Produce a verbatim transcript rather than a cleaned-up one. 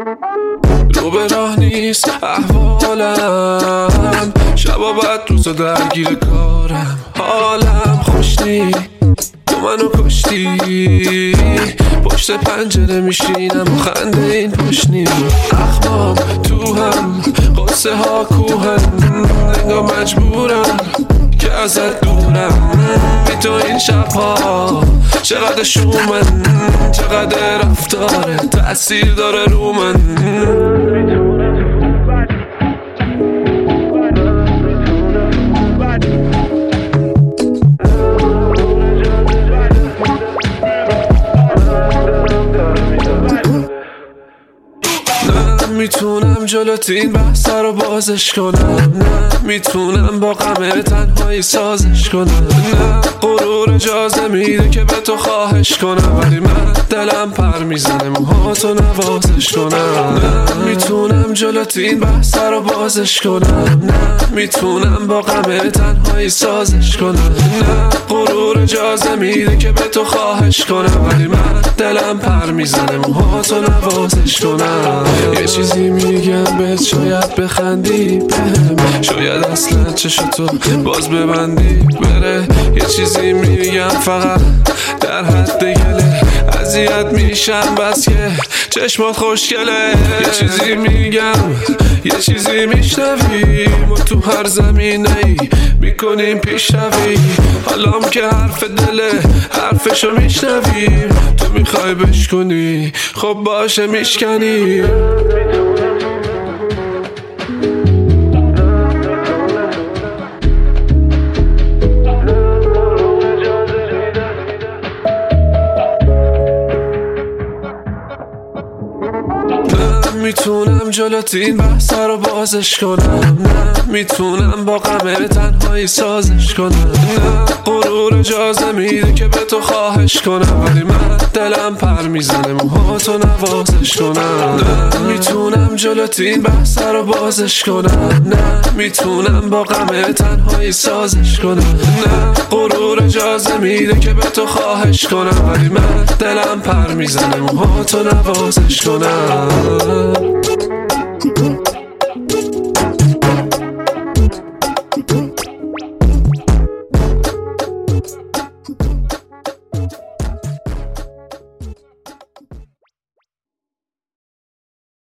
رو به راه نیست احوالم، شبا بعد روزا درگیر کارم، حالم خوش نی تو منو کشتی، پشت پنجره میشینم و خنده این پشنی، اخمام تو هم قصه ها کوهن، انگار مجبورم که ازت دورم، بی تو این شبها چقدر شومن، چقدر رفتاره تأثیر داره رو من. میتونم جلوت این بحث رو بازش کنم، نه میتونم با غم تنهایی سازش کنم، نه غرور اجازه میده که به تو خواهش کنم، ولی من دلم پر میزنه موهاتو نوازش کنم، نه میتونم جلوت این بحث رو بازش کنم، نه میتونم با غم تنهایی سازش کنم، نه غرور اجازه میده که به تو خواهش کنم، ولی من دلم پر میزنه موهاتو نوازش کنم. یه چیزی میگم بهت شاید بخندی بهم، شاید اصلا چشتو باز ببندی بره، یه چیزی میگم فقط در حد گله، اذیت میشم بس که چشمات خوشگله، یه چیزی میگم یه چیزی میشنوی، ما تو هر زمینه ای میکنیم پیشروی، حالام که حرف دله حرفشو میشنویم، تو میخوای بشکنی خب باشه میشکنی. میتونم جلوت این بحث رو بازش کنم، نه میتونم با غم تنهایی سازش کنم، نه غرور اجازه میده که به تو خواهش کنم، ولی من دلم پر میزنه موهاتو نوازش کنم، نه میتونم جلوت این بحث رو بازش کنم، نه میتونم با غم تنهایی سازش کنم، نه غرور اجازه میده که به تو خواهش کنم، ولی من دلم پر میزنه موهاتو نوازش کنم.